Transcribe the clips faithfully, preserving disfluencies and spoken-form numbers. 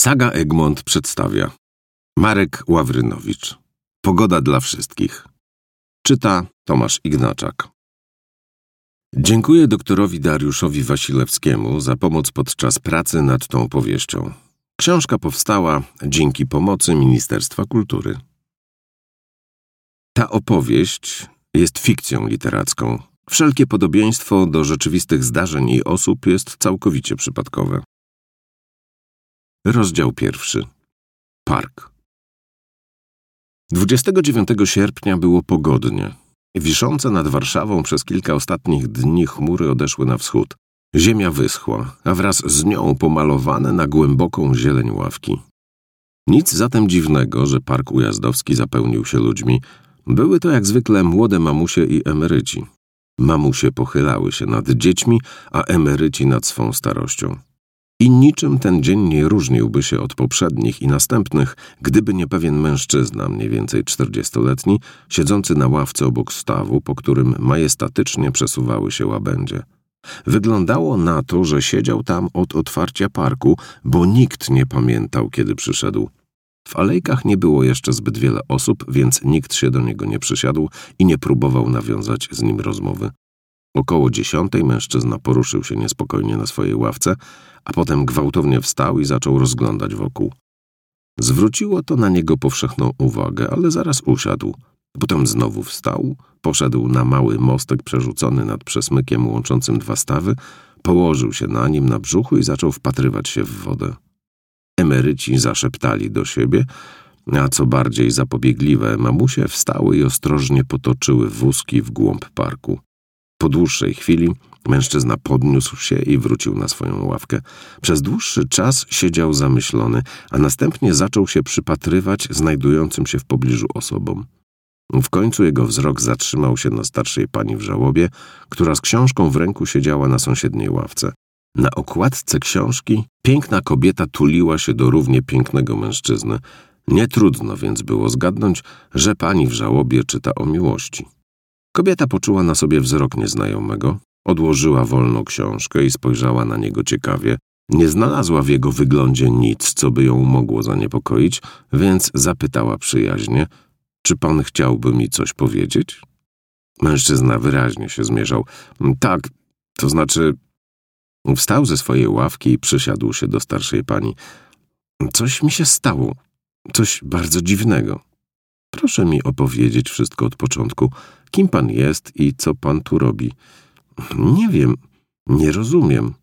Saga Egmont przedstawia Marek Ławrynowicz. Pogoda dla wszystkich. Czyta Tomasz Ignaczak. Dziękuję doktorowi Dariuszowi Wasilewskiemu za pomoc podczas pracy nad tą powieścią. Książka powstała dzięki pomocy Ministerstwa Kultury. Ta opowieść jest fikcją literacką. Wszelkie podobieństwo do rzeczywistych zdarzeń i osób jest całkowicie przypadkowe. Rozdział pierwszy. Park. dwudziestego dziewiątego sierpnia było pogodnie. Wiszące nad Warszawą przez kilka ostatnich dni chmury odeszły na wschód. Ziemia wyschła, a wraz z nią pomalowane na głęboką zieleń ławki. Nic zatem dziwnego, że park ujazdowski zapełnił się ludźmi. Były to jak zwykle młode mamusie i emeryci. Mamusie pochylały się nad dziećmi, a emeryci nad swą starością. I niczym ten dzień nie różniłby się od poprzednich i następnych, gdyby nie pewien mężczyzna, mniej więcej czterdziestoletni, siedzący na ławce obok stawu, po którym majestatycznie przesuwały się łabędzie. Wyglądało na to, że siedział tam od otwarcia parku, bo nikt nie pamiętał, kiedy przyszedł. W alejkach nie było jeszcze zbyt wiele osób, więc nikt się do niego nie przysiadł i nie próbował nawiązać z nim rozmowy. Około dziesiątej mężczyzna poruszył się niespokojnie na swojej ławce, a potem gwałtownie wstał i zaczął rozglądać wokół. Zwróciło to na niego powszechną uwagę, ale zaraz usiadł. Potem znowu wstał, poszedł na mały mostek przerzucony nad przesmykiem łączącym dwa stawy, położył się na nim na brzuchu i zaczął wpatrywać się w wodę. Emeryci zaszeptali do siebie, a co bardziej zapobiegliwe mamusie wstały i ostrożnie potoczyły wózki w głąb parku. Po dłuższej chwili mężczyzna podniósł się i wrócił na swoją ławkę. Przez dłuższy czas siedział zamyślony, a następnie zaczął się przypatrywać znajdującym się w pobliżu osobom. W końcu jego wzrok zatrzymał się na starszej pani w żałobie, która z książką w ręku siedziała na sąsiedniej ławce. Na okładce książki piękna kobieta tuliła się do równie pięknego mężczyzny. Nie trudno więc było zgadnąć, że pani w żałobie czyta o miłości. Kobieta poczuła na sobie wzrok nieznajomego, odłożyła wolno książkę i spojrzała na niego ciekawie. Nie znalazła w jego wyglądzie nic, co by ją mogło zaniepokoić, więc zapytała przyjaźnie: czy pan chciałby mi coś powiedzieć? Mężczyzna wyraźnie się zmierzał. Tak, to znaczy... Wstał ze swojej ławki i przysiadł się do starszej pani. Coś mi się stało, coś bardzo dziwnego. Proszę mi opowiedzieć wszystko od początku. Kim pan jest i co pan tu robi? Nie wiem, nie rozumiem.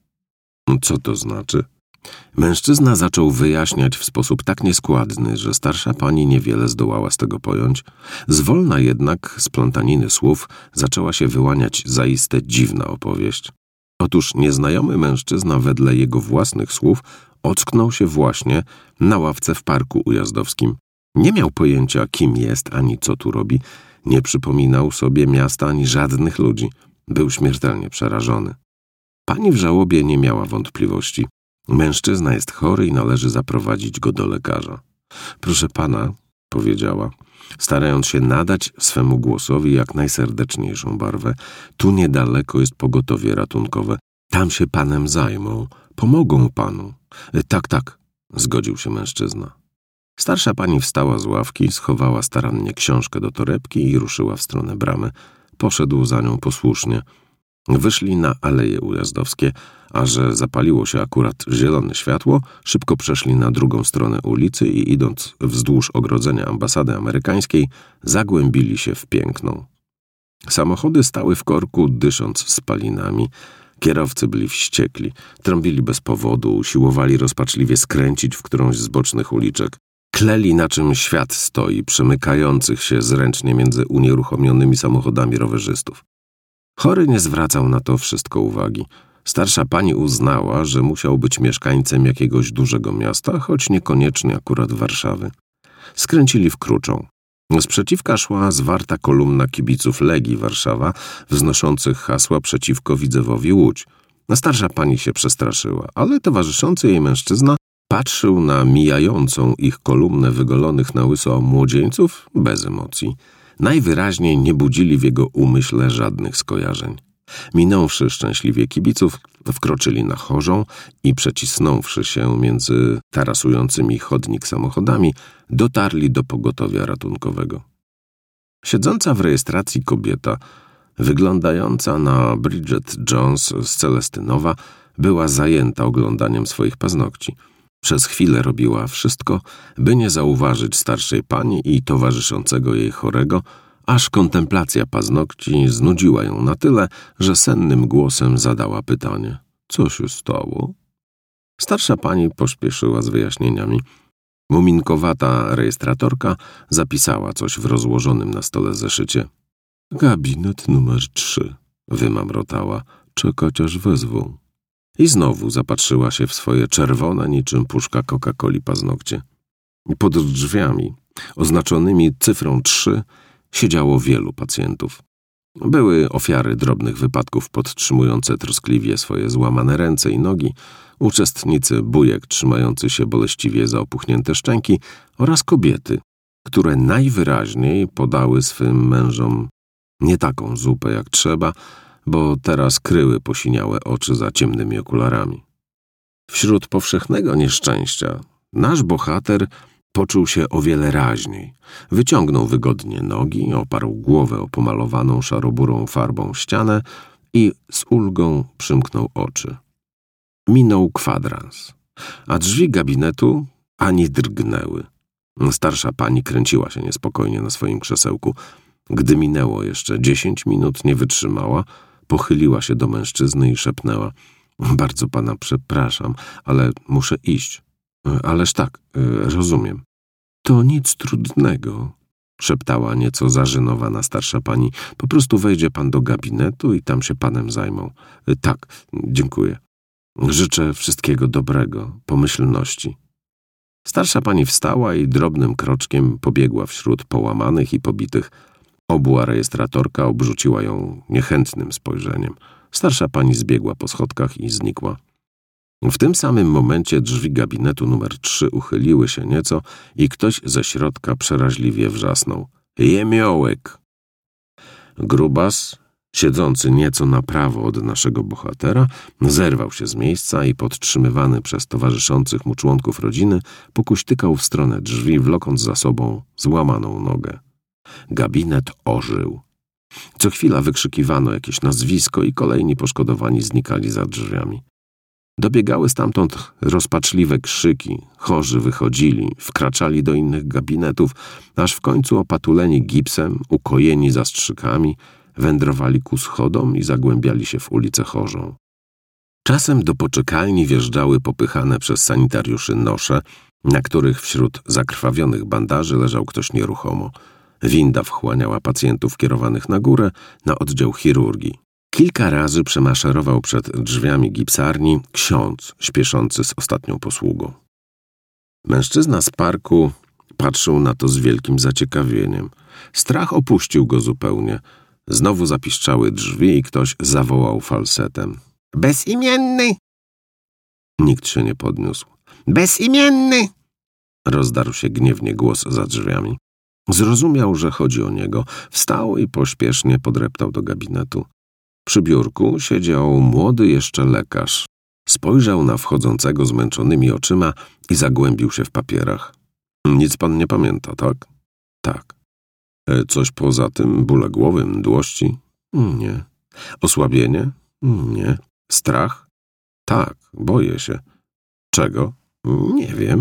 Co to znaczy? Mężczyzna zaczął wyjaśniać w sposób tak nieskładny, że starsza pani niewiele zdołała z tego pojąć. Zwolna jednak z plątaniny słów zaczęła się wyłaniać zaiste dziwna opowieść. Otóż nieznajomy mężczyzna wedle jego własnych słów ocknął się właśnie na ławce w parku ujazdowskim. Nie miał pojęcia, kim jest ani co tu robi. Nie przypominał sobie miasta ani żadnych ludzi. Był śmiertelnie przerażony. Pani w żałobie nie miała wątpliwości. Mężczyzna jest chory i należy zaprowadzić go do lekarza. Proszę pana, powiedziała, starając się nadać swemu głosowi jak najserdeczniejszą barwę, tu niedaleko jest pogotowie ratunkowe. Tam się panem zajmą. Pomogą panu. Tak, tak, zgodził się mężczyzna. Starsza pani wstała z ławki, schowała starannie książkę do torebki i ruszyła w stronę bramy. Poszedł za nią posłusznie. Wyszli na Aleje Ujazdowskie, a że zapaliło się akurat zielone światło, szybko przeszli na drugą stronę ulicy i idąc wzdłuż ogrodzenia ambasady amerykańskiej, zagłębili się w piękną. Samochody stały w korku, dysząc spalinami. Kierowcy byli wściekli, trąbili bez powodu, usiłowali rozpaczliwie skręcić w którąś z bocznych uliczek. Kleli, na czym świat stoi, przemykających się zręcznie między unieruchomionymi samochodami rowerzystów. Chory nie zwracał na to wszystko uwagi. Starsza pani uznała, że musiał być mieszkańcem jakiegoś dużego miasta, choć niekoniecznie akurat Warszawy. Skręcili w Kruczą. Sprzeciwka szła zwarta kolumna kibiców Legii Warszawa, wznoszących hasła przeciwko Widzewowi Łódź. Starsza pani się przestraszyła, ale towarzyszący jej mężczyzna patrzył na mijającą ich kolumnę wygolonych na łyso młodzieńców bez emocji. Najwyraźniej nie budzili w jego umyśle żadnych skojarzeń. Minąwszy szczęśliwie kibiców, wkroczyli na chorzą i przecisnąwszy się między tarasującymi chodnik samochodami, dotarli do pogotowia ratunkowego. Siedząca w rejestracji kobieta, wyglądająca na Bridget Jones z Celestynowa, była zajęta oglądaniem swoich paznokci. Przez chwilę robiła wszystko, by nie zauważyć starszej pani i towarzyszącego jej chorego, aż kontemplacja paznokci znudziła ją na tyle, że sennym głosem zadała pytanie: co się stało? Starsza pani pośpieszyła z wyjaśnieniami. Muminkowata rejestratorka zapisała coś w rozłożonym na stole zeszycie. Gabinet numer trzy, wymamrotała, czekać aż wezwą. I znowu zapatrzyła się w swoje czerwone niczym puszka Coca-Coli paznokcie. Pod drzwiami, oznaczonymi cyfrą trzy, siedziało wielu pacjentów. Były ofiary drobnych wypadków podtrzymujące troskliwie swoje złamane ręce i nogi, uczestnicy bujek trzymający się boleściwie za opuchnięte szczęki oraz kobiety, które najwyraźniej podały swym mężom nie taką zupę jak trzeba, bo teraz kryły posiniałe oczy za ciemnymi okularami. Wśród powszechnego nieszczęścia nasz bohater poczuł się o wiele raźniej. Wyciągnął wygodnie nogi, oparł głowę o pomalowaną szaroburą farbą ścianę i z ulgą przymknął oczy. Minął kwadrans, a drzwi gabinetu ani drgnęły. Starsza pani kręciła się niespokojnie na swoim krzesełku. Gdy minęło jeszcze dziesięć minut, nie wytrzymała, pochyliła się do mężczyzny i szepnęła: bardzo pana przepraszam, ale muszę iść. Ależ tak, rozumiem. To nic trudnego, szeptała nieco zażenowana starsza pani. Po prostu wejdzie pan do gabinetu i tam się panem zajmą. Tak, dziękuję. Życzę wszystkiego dobrego, pomyślności. Starsza pani wstała i drobnym kroczkiem pobiegła wśród połamanych i pobitych. Obła rejestratorka obrzuciła ją niechętnym spojrzeniem. Starsza pani zbiegła po schodkach i znikła. W tym samym momencie drzwi gabinetu numer trzy uchyliły się nieco i ktoś ze środka przeraźliwie wrzasnął: Jemiołek! Grubas, siedzący nieco na prawo od naszego bohatera, zerwał się z miejsca i podtrzymywany przez towarzyszących mu członków rodziny pokuśtykał w stronę drzwi, wlokąc za sobą złamaną nogę. Gabinet ożył. Co chwila wykrzykiwano jakieś nazwisko i kolejni poszkodowani znikali za drzwiami. Dobiegały stamtąd rozpaczliwe krzyki, chorzy wychodzili, wkraczali do innych gabinetów, aż w końcu opatuleni gipsem, ukojeni zastrzykami, wędrowali ku schodom i zagłębiali się w ulicę Chorzą. Czasem do poczekalni wjeżdżały popychane przez sanitariuszy nosze, na których wśród zakrwawionych bandaży leżał ktoś nieruchomo. Winda wchłaniała pacjentów kierowanych na górę, na oddział chirurgii. Kilka razy przemaszerował przed drzwiami gipsarni ksiądz śpieszący z ostatnią posługą. Mężczyzna z parku patrzył na to z wielkim zaciekawieniem. Strach opuścił go zupełnie. Znowu zapiszczały drzwi i ktoś zawołał falsetem: Bezimienny! Nikt się nie podniósł. Bezimienny! Rozdarł się gniewnie głos za drzwiami. Zrozumiał, że chodzi o niego. Wstał i pośpiesznie podreptał do gabinetu. Przy biurku siedział młody jeszcze lekarz. Spojrzał na wchodzącego zmęczonymi oczyma i zagłębił się w papierach. Nic pan nie pamięta, tak? Tak. E, coś poza tym? Bóle głowy, mdłości? Nie. Osłabienie? Nie. Strach? Tak, boję się. Czego? Nie wiem.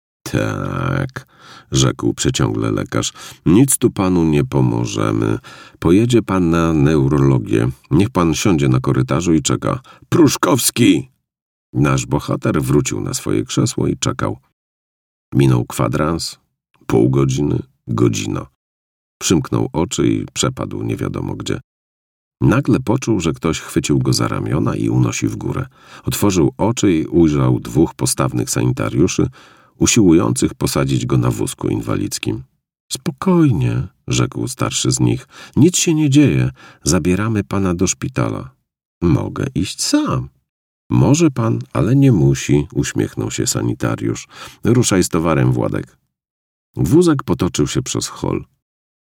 Tak, rzekł przeciągle lekarz. Nic tu panu nie pomożemy. Pojedzie pan na neurologię. Niech pan siądzie na korytarzu i czeka. Pruszkowski! Nasz bohater wrócił na swoje krzesło i czekał. Minął kwadrans, pół godziny, godzina. Przymknął oczy i przepadł nie wiadomo gdzie. Nagle poczuł, że ktoś chwycił go za ramiona i unosi w górę. Otworzył oczy i ujrzał dwóch postawnych sanitariuszy, usiłujących posadzić go na wózku inwalidzkim. Spokojnie, rzekł starszy z nich. Nic się nie dzieje. Zabieramy pana do szpitala. Mogę iść sam. Może pan, ale nie musi, uśmiechnął się sanitariusz. Ruszaj z towarem, Władek. Wózek potoczył się przez hol.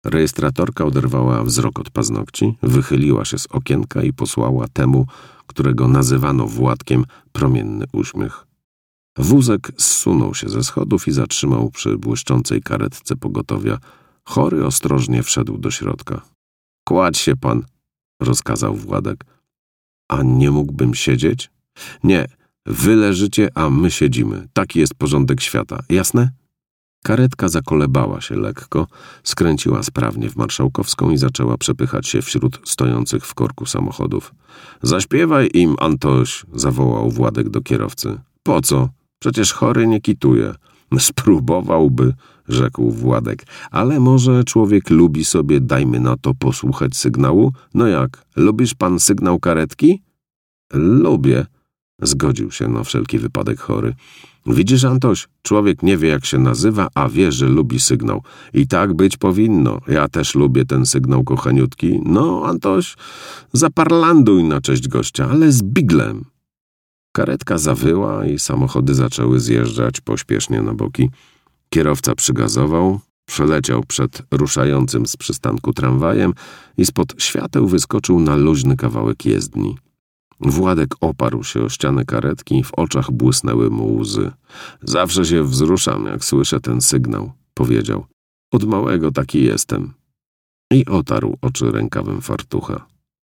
Rejestratorka oderwała wzrok od paznokci, wychyliła się z okienka i posłała temu, którego nazywano Władkiem, promienny uśmiech. Wózek zsunął się ze schodów i zatrzymał przy błyszczącej karetce pogotowia. Chory ostrożnie wszedł do środka. — Kładź się pan — rozkazał Władek. — A nie mógłbym siedzieć? — Nie, wy leżycie, a my siedzimy. Taki jest porządek świata. Jasne? Karetka zakolebała się lekko, skręciła sprawnie w Marszałkowską i zaczęła przepychać się wśród stojących w korku samochodów. — Zaśpiewaj im, Antoś! — zawołał Władek do kierowcy. — Po co? Przecież chory nie kituje. — Spróbowałby — rzekł Władek. — Ale może człowiek lubi sobie, dajmy na to, posłuchać sygnału? No jak, lubisz pan sygnał karetki? — Lubię — zgodził się na wszelki wypadek chory. — Widzisz, Antoś, człowiek nie wie, jak się nazywa, a wie, że lubi sygnał. I tak być powinno. Ja też lubię ten sygnał, kochaniutki. No, Antoś, zaparlanduj na cześć gościa, ale z biglem. Karetka zawyła i samochody zaczęły zjeżdżać pośpiesznie na boki. Kierowca przygazował, przeleciał przed ruszającym z przystanku tramwajem i spod świateł wyskoczył na luźny kawałek jezdni. Władek oparł się o ścianę karetki i w oczach błysnęły mu łzy. — Zawsze się wzruszam, jak słyszę ten sygnał — powiedział. — Od małego taki jestem. I otarł oczy rękawem fartucha.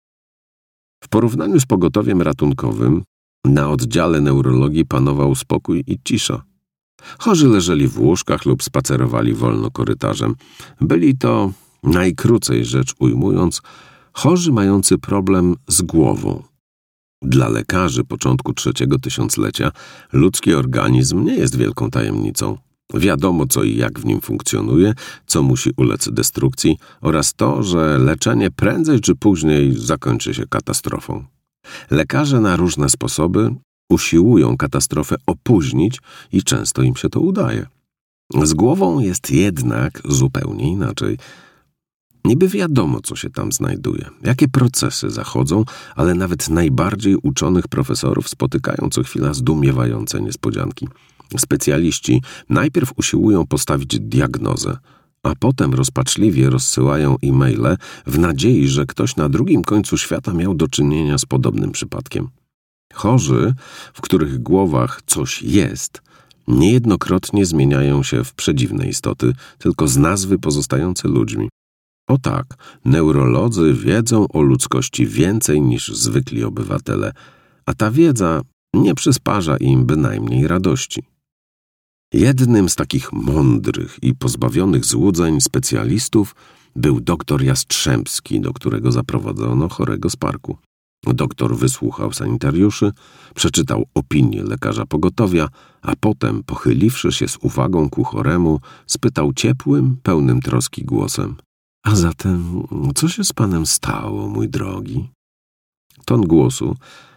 W porównaniu z pogotowiem ratunkowym na oddziale neurologii panował spokój i cisza. Chorzy leżeli w łóżkach lub spacerowali wolno korytarzem. Byli to, najkrócej rzecz ujmując, chorzy mający problem z głową. Dla lekarzy początku trzeciego tysiąclecia ludzki organizm nie jest wielką tajemnicą. Wiadomo, co i jak w nim funkcjonuje, co musi ulec destrukcji oraz to, że leczenie prędzej czy później zakończy się katastrofą. Lekarze na różne sposoby usiłują katastrofę opóźnić i często im się to udaje. Z głową jest jednak zupełnie inaczej. Niby wiadomo, co się tam znajduje, jakie procesy zachodzą, ale nawet najbardziej uczonych profesorów spotykają co chwila zdumiewające niespodzianki. Specjaliści najpierw usiłują postawić diagnozę, a potem rozpaczliwie rozsyłają e-maile w nadziei, że ktoś na drugim końcu świata miał do czynienia z podobnym przypadkiem. Chorzy, w których głowach coś jest, niejednokrotnie zmieniają się w przedziwne istoty, tylko z nazwy pozostające ludźmi. O tak, neurolodzy wiedzą o ludzkości więcej niż zwykli obywatele, a ta wiedza nie przysparza im bynajmniej radości. Jednym z takich mądrych i pozbawionych złudzeń specjalistów był doktor Jastrzębski, do którego zaprowadzono chorego z parku. Doktor wysłuchał sanitariuszy, przeczytał opinię lekarza pogotowia, a potem, pochyliwszy się z uwagą ku choremu, spytał ciepłym, pełnym troski głosem: — A zatem, co się z panem stało, mój drogi? Ton głosu,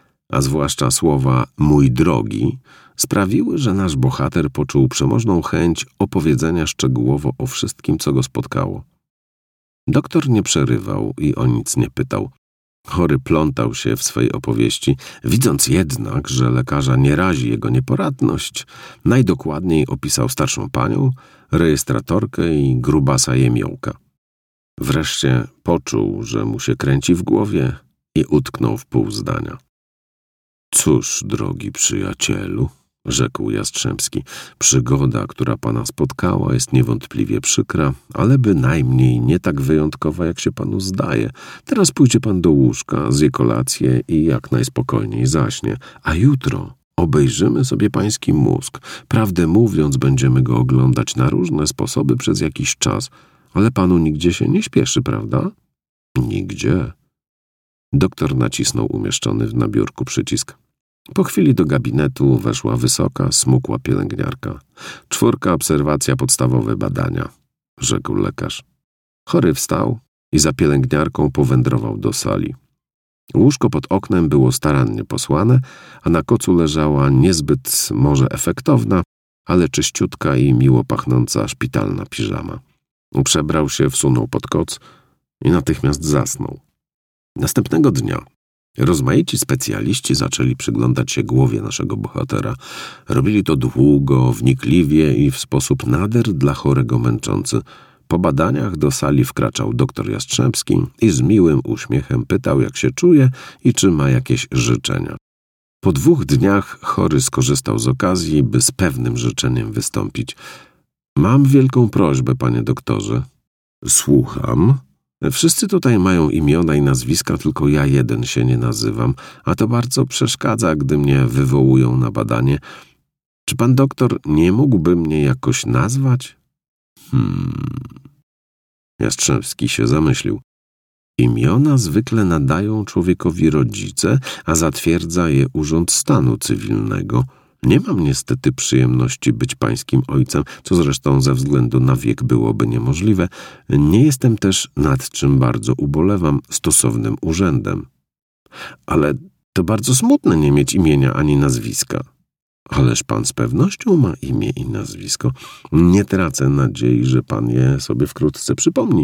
a zwłaszcza słowa „mój drogi”, sprawiły, że nasz bohater poczuł przemożną chęć opowiedzenia szczegółowo o wszystkim, co go spotkało. Doktor nie przerywał i o nic nie pytał. Chory plątał się w swej opowieści, widząc jednak, że lekarza nie razi jego nieporadność, najdokładniej opisał starszą panią, rejestratorkę i grubasa jemiołka. Wreszcie poczuł, że mu się kręci w głowie i utknął w pół zdania. — Cóż, drogi przyjacielu — rzekł Jastrzębski, — przygoda, która pana spotkała, jest niewątpliwie przykra, ale bynajmniej nie tak wyjątkowa, jak się panu zdaje. Teraz pójdzie pan do łóżka, zje kolację i jak najspokojniej zaśnie, a jutro obejrzymy sobie pański mózg. Prawdę mówiąc, będziemy go oglądać na różne sposoby przez jakiś czas, ale panu nigdzie się nie śpieszy, prawda? — Nigdzie. Doktor nacisnął umieszczony na biurku przycisk. Po chwili do gabinetu weszła wysoka, smukła pielęgniarka. — Czwórka, obserwacja, podstawowe badania — rzekł lekarz. Chory wstał i za pielęgniarką powędrował do sali. Łóżko pod oknem było starannie posłane, a na kocu leżała niezbyt może efektowna, ale czyściutka i miło pachnąca szpitalna piżama. Przebrał się, wsunął pod koc i natychmiast zasnął. Następnego dnia rozmaici specjaliści zaczęli przyglądać się głowie naszego bohatera. Robili to długo, wnikliwie i w sposób nader dla chorego męczący. Po badaniach do sali wkraczał doktor Jastrzębski i z miłym uśmiechem pytał, jak się czuje i czy ma jakieś życzenia. Po dwóch dniach chory skorzystał z okazji, by z pewnym życzeniem wystąpić. Mam wielką prośbę, panie doktorze. Słucham. Wszyscy tutaj mają imiona i nazwiska, tylko ja jeden się nie nazywam, a to bardzo przeszkadza, gdy mnie wywołują na badanie. Czy pan doktor nie mógłby mnie jakoś nazwać? Hmm... Jastrzębski się zamyślił. Imiona zwykle nadają człowiekowi rodzice, a zatwierdza je Urząd Stanu Cywilnego. Nie mam niestety przyjemności być pańskim ojcem, co zresztą ze względu na wiek byłoby niemożliwe. Nie jestem też, nad czym bardzo ubolewam, stosownym urzędem. Ale to bardzo smutne nie mieć imienia ani nazwiska. Ależ pan z pewnością ma imię i nazwisko. Nie tracę nadziei, że pan je sobie wkrótce przypomni.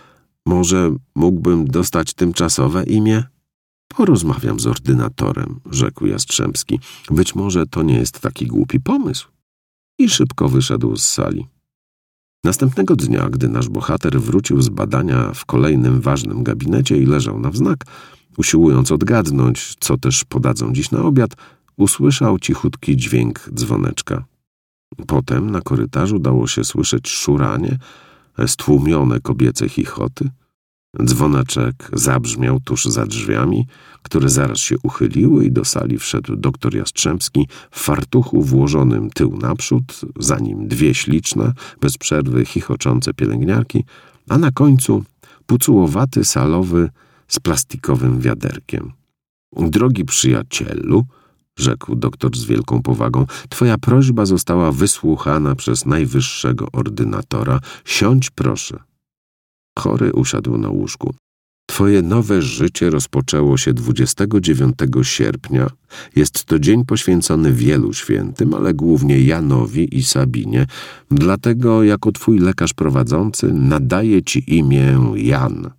Może mógłbym dostać tymczasowe imię? Porozmawiam z ordynatorem, rzekł Jastrzębski. Być może to nie jest taki głupi pomysł. I szybko wyszedł z sali. Następnego dnia, gdy nasz bohater wrócił z badania w kolejnym ważnym gabinecie i leżał na wznak, usiłując odgadnąć, co też podadzą dziś na obiad, usłyszał cichutki dźwięk dzwoneczka. Potem na korytarzu dało się słyszeć szuranie, stłumione kobiece chichoty. Dzwoneczek zabrzmiał tuż za drzwiami, które zaraz się uchyliły i do sali wszedł doktor Jastrzębski w fartuchu włożonym tył naprzód, za nim dwie śliczne, bez przerwy chichoczące pielęgniarki, a na końcu pucułowaty salowy z plastikowym wiaderkiem. Drogi przyjacielu, rzekł doktor z wielką powagą, twoja prośba została wysłuchana przez najwyższego ordynatora. Siądź proszę. Chory usiadł na łóżku. Twoje nowe życie rozpoczęło się dwudziestego dziewiątego sierpnia. Jest to dzień poświęcony wielu świętym, ale głównie Janowi i Sabinie. Dlatego jako twój lekarz prowadzący nadaję ci imię Jan.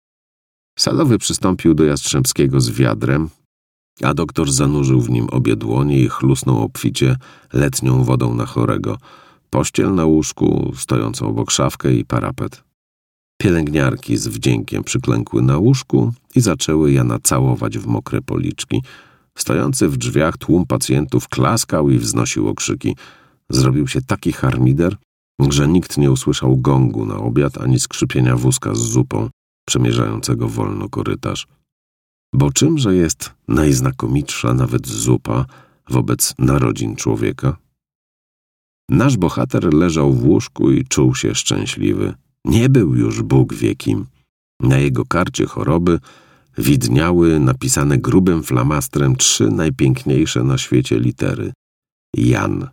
Salowy przystąpił do Jastrzębskiego z wiadrem, a doktor zanurzył w nim obie dłonie i chlusnął obficie letnią wodą na chorego. Pościel na łóżku, stojącą obok szafkę i parapet. Pielęgniarki z wdziękiem przyklękły na łóżku i zaczęły Jana całować w mokre policzki. Stojący w drzwiach tłum pacjentów klaskał i wznosił okrzyki. Zrobił się taki harmider, że nikt nie usłyszał gongu na obiad ani skrzypienia wózka z zupą przemierzającego wolno korytarz. Bo czymże jest najznakomitsza nawet zupa wobec narodzin człowieka? Nasz bohater leżał w łóżku i czuł się szczęśliwy. Nie był już Bóg wie kim. Na jego karcie choroby widniały napisane grubym flamastrem trzy najpiękniejsze na świecie litery. Jan.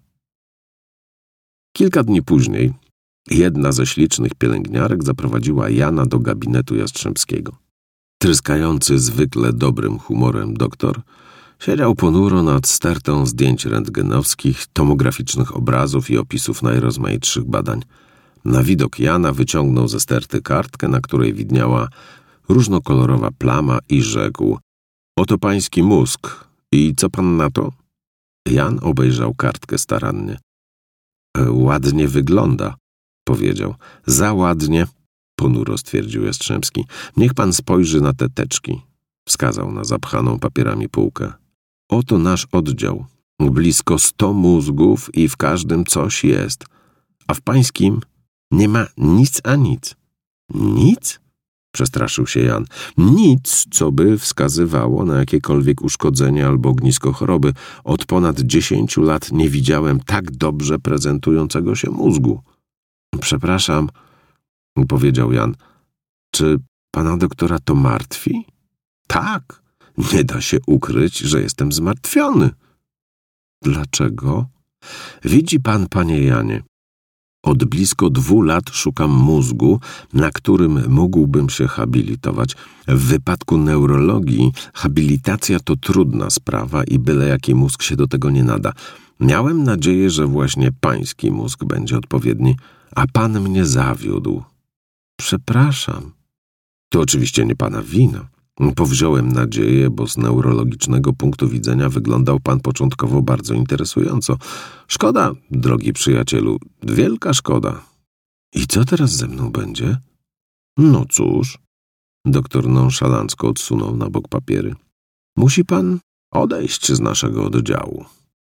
Kilka dni później jedna ze ślicznych pielęgniarek zaprowadziła Jana do gabinetu Jastrzębskiego. Tryskający zwykle dobrym humorem doktor siedział ponuro nad stertą zdjęć rentgenowskich, tomograficznych obrazów i opisów najrozmaitszych badań. Na widok Jana wyciągnął ze sterty kartkę, na której widniała różnokolorowa plama i rzekł: oto pański mózg. I co pan na to? Jan obejrzał kartkę starannie. Ładnie wygląda, powiedział. Za ładnie, ponuro stwierdził Jastrzębski. Niech pan spojrzy na te teczki. Wskazał na zapchaną papierami półkę. Oto nasz oddział. Blisko sto mózgów i w każdym coś jest. A w pańskim nie ma nic a nic. Nic? Przestraszył się Jan. Nic, co by wskazywało na jakiekolwiek uszkodzenie albo ognisko choroby. Od ponad dziesięciu lat nie widziałem tak dobrze prezentującego się mózgu. Przepraszam, powiedział Jan. Czy pana doktora to martwi? Tak, nie da się ukryć, że jestem zmartwiony. Dlaczego? Widzi pan, panie Janie, od blisko dwóch lat szukam mózgu, na którym mógłbym się habilitować. W wypadku neurologii habilitacja to trudna sprawa i byle jaki mózg się do tego nie nada. Miałem nadzieję, że właśnie pański mózg będzie odpowiedni, a pan mnie zawiódł. Przepraszam. To oczywiście nie pana wina. Powziąłem nadzieję, bo z neurologicznego punktu widzenia wyglądał pan początkowo bardzo interesująco. Szkoda, drogi przyjacielu, wielka szkoda. I co teraz ze mną będzie? No cóż, doktor nonszalancko odsunął na bok papiery. Musi pan odejść z naszego oddziału.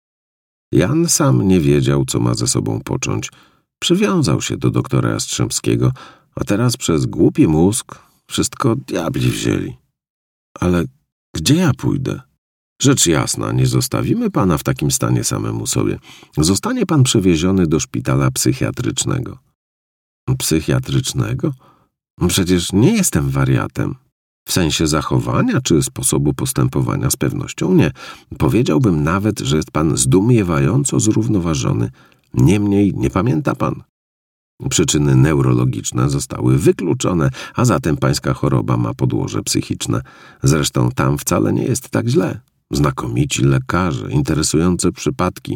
Jan sam nie wiedział, co ma ze sobą począć. Przywiązał się do doktora Jastrzębskiego, a teraz przez głupi mózg wszystko diabli wzięli. Ale gdzie ja pójdę? Rzecz jasna, nie zostawimy pana w takim stanie samemu sobie. Zostanie pan przewieziony do szpitala psychiatrycznego. Psychiatrycznego? Przecież nie jestem wariatem. W sensie zachowania czy sposobu postępowania z pewnością nie. Powiedziałbym nawet, że jest pan zdumiewająco zrównoważony. Niemniej nie pamięta pan. Przyczyny neurologiczne zostały wykluczone, a zatem pańska choroba ma podłoże psychiczne. Zresztą tam wcale nie jest tak źle. Znakomici lekarze, interesujące przypadki.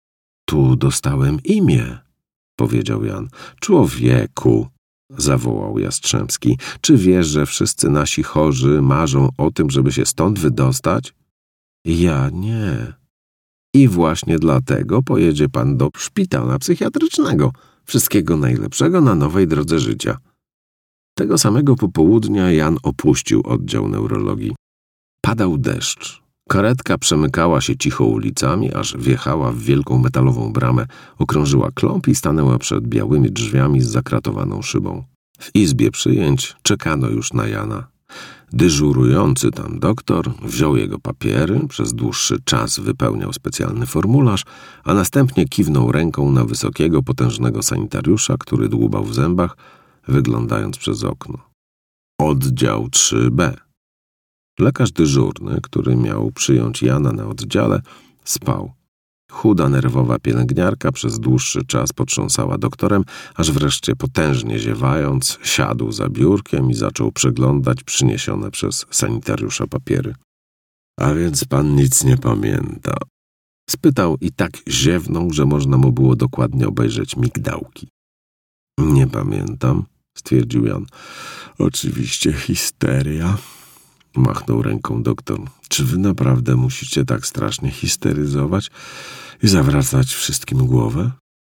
Tu dostałem imię, powiedział Jan. Człowieku, zawołał Jastrzębski, czy wiesz, że wszyscy nasi chorzy marzą o tym, żeby się stąd wydostać? Ja nie. I właśnie dlatego pojedzie pan do szpitala psychiatrycznego. Wszystkiego najlepszego na nowej drodze życia. Tego samego popołudnia Jan opuścił oddział neurologii. Padał deszcz. Karetka przemykała się cicho ulicami, aż wjechała w wielką metalową bramę, okrążyła klomp i stanęła przed białymi drzwiami z zakratowaną szybą. W izbie przyjęć czekano już na Jana. Dyżurujący tam doktor wziął jego papiery, przez dłuższy czas wypełniał specjalny formularz, a następnie kiwnął ręką na wysokiego, potężnego sanitariusza, który dłubał w zębach, wyglądając przez okno. Oddział trzy B. Lekarz dyżurny, który miał przyjąć Jana na oddziale, spał. Chuda, nerwowa pielęgniarka przez dłuższy czas potrząsała doktorem, aż wreszcie potężnie ziewając, siadł za biurkiem i zaczął przeglądać przyniesione przez sanitariusza papiery. — A więc pan nic nie pamięta? — spytał i tak ziewnął, że można mu było dokładnie obejrzeć migdałki. — Nie pamiętam — stwierdził Jan. — Oczywiście histeria — machnął ręką doktor. — Czy wy naprawdę musicie tak strasznie histeryzować i zawracać wszystkim głowę?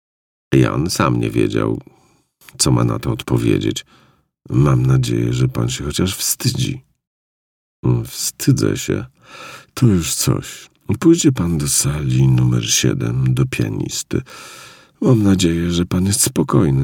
Jan sam nie wiedział, co ma na to odpowiedzieć. — Mam nadzieję, że pan się chociaż wstydzi. — Wstydzę się. To już coś. Pójdzie pan do sali numer siedem, do pianisty. Mam nadzieję, że pan jest spokojny.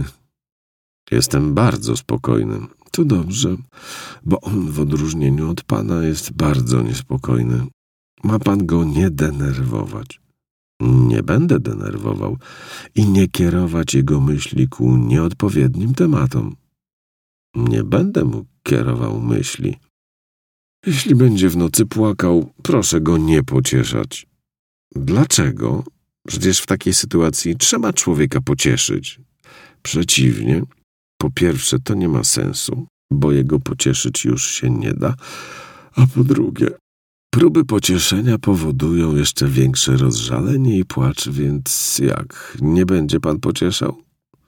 — Jestem bardzo spokojny. — To dobrze, bo on w odróżnieniu od pana jest bardzo niespokojny. Ma pan go nie denerwować. Nie będę denerwował i nie kierować jego myśli ku nieodpowiednim tematom. Nie będę mu kierował myśli. Jeśli będzie w nocy płakał, proszę go nie pocieszać. Dlaczego? Przecież w takiej sytuacji trzeba człowieka pocieszyć. Przeciwnie. Po pierwsze, to nie ma sensu, bo jego pocieszyć już się nie da, a po drugie, próby pocieszenia powodują jeszcze większe rozżalenie i płacz, więc jak, nie będzie pan pocieszał?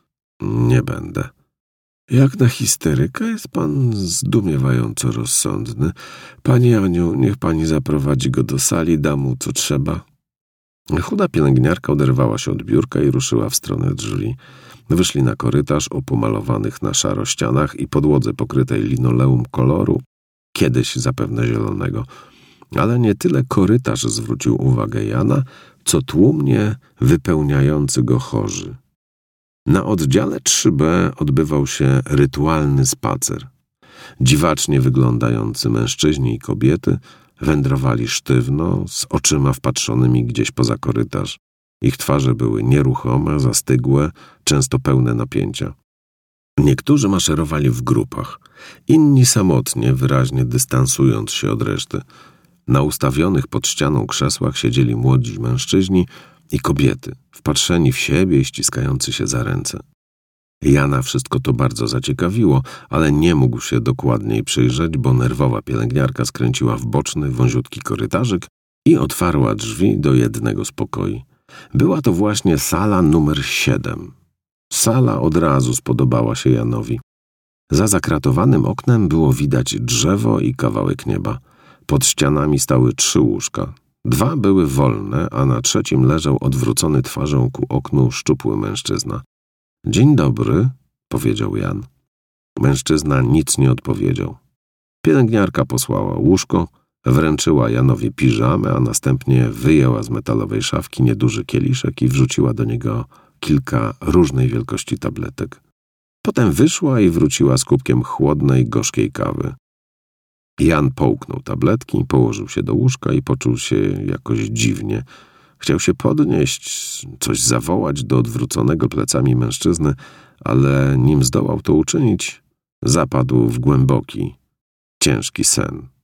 Nie będę. Jak na histeryka jest pan zdumiewająco rozsądny. Pani Aniu, niech pani zaprowadzi go do sali, da mu co trzeba. Chuda pielęgniarka oderwała się od biurka i ruszyła w stronę drzwi. Wyszli na korytarz o pomalowanych na szaro ścianach i podłodze pokrytej linoleum koloru, kiedyś zapewne zielonego. Ale nie tyle korytarz zwrócił uwagę Jana, co tłumnie wypełniający go chorzy. Na oddziale trzy B odbywał się rytualny spacer. Dziwacznie wyglądający mężczyźni i kobiety wędrowali sztywno, z oczyma wpatrzonymi gdzieś poza korytarz. Ich twarze były nieruchome, zastygłe, często pełne napięcia. Niektórzy maszerowali w grupach, inni samotnie, wyraźnie dystansując się od reszty. Na ustawionych pod ścianą krzesłach siedzieli młodzi mężczyźni i kobiety, wpatrzeni w siebie i ściskający się za ręce. Jana wszystko to bardzo zaciekawiło, ale nie mógł się dokładniej przyjrzeć, bo nerwowa pielęgniarka skręciła w boczny, wąziutki korytarzyk i otwarła drzwi do jednego z pokoi. Była to właśnie sala numer siedem. Sala od razu spodobała się Janowi. Za zakratowanym oknem było widać drzewo i kawałek nieba. Pod ścianami stały trzy łóżka. Dwa były wolne, a na trzecim leżał odwrócony twarzą ku oknu szczupły mężczyzna. — Dzień dobry powiedział Jan. Mężczyzna nic nie odpowiedział. Pielęgniarka posłała łóżko, wręczyła Janowi piżamę, a następnie wyjęła z metalowej szafki nieduży kieliszek i wrzuciła do niego kilka różnej wielkości tabletek. Potem wyszła i wróciła z kubkiem chłodnej, gorzkiej kawy. Jan połknął tabletki, położył się do łóżka i poczuł się jakoś dziwnie. Chciał się podnieść, coś zawołać do odwróconego plecami mężczyzny, ale nim zdołał to uczynić, zapadł w głęboki, ciężki sen.